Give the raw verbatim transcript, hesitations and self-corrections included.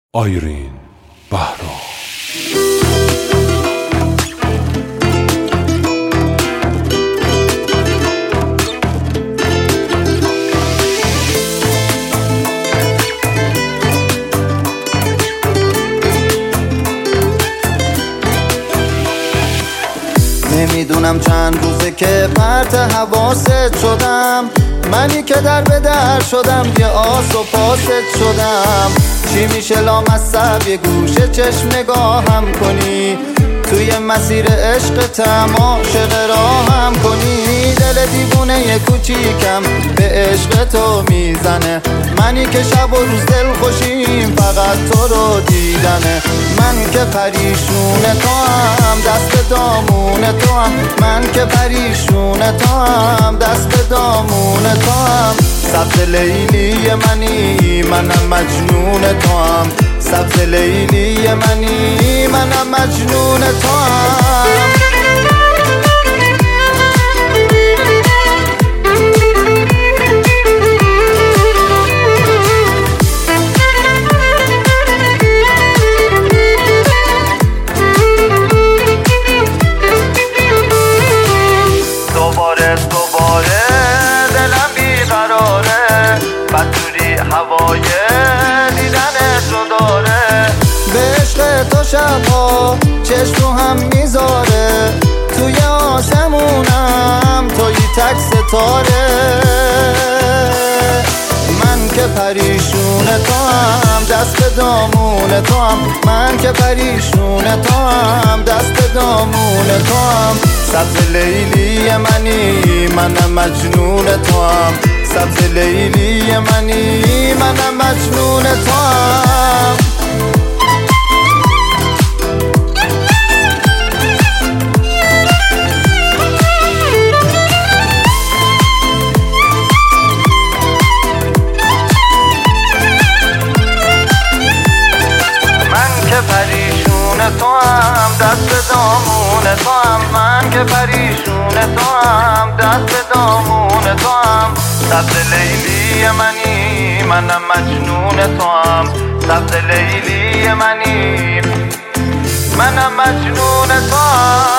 آیرین بهرام. نمیدونم چند روزه که پرت حواست شدم، منی که در به در شدم، یه آس و پاست شدم. چی میشه لامصب یه گوشه چشم نگاهم کنی، توی مسیر عشقتم عاشق راهم کنی. دل دیوونه یه کوچیکم به عشق تو میزنه، منی که شب و روز دل خوشیم فقط تو رو دیدنه. من که پریشون تو هم دست به دامون تو هم، من که پریشون تو هم دست به دامون تو هم. سبز لیلی منی منم مجنون تو هم، سبز لیلی منی منم مجنون تو هم. دوباره دوباره دلم بیقراره، بدجوری هوای دیدن تو داره. به عشق تو شبها چشم رو هم میذاره، توی آسمونم توی تک ستاره. من که پریشون تو هم دست به دامون تو هم، من که پریشون تو هم دست به دامون تو هم. سبز لیلی منی منم مجنون تو هم، سبز لیلی منی منم مجنون تو هم. پریشون تو هم دست دامون تو هم، من که پریشون تو هم دست دامون تو هم. سبز لیلی منی منم مجنون تو هم، سبز لیلی منی منم مجنون تو هم.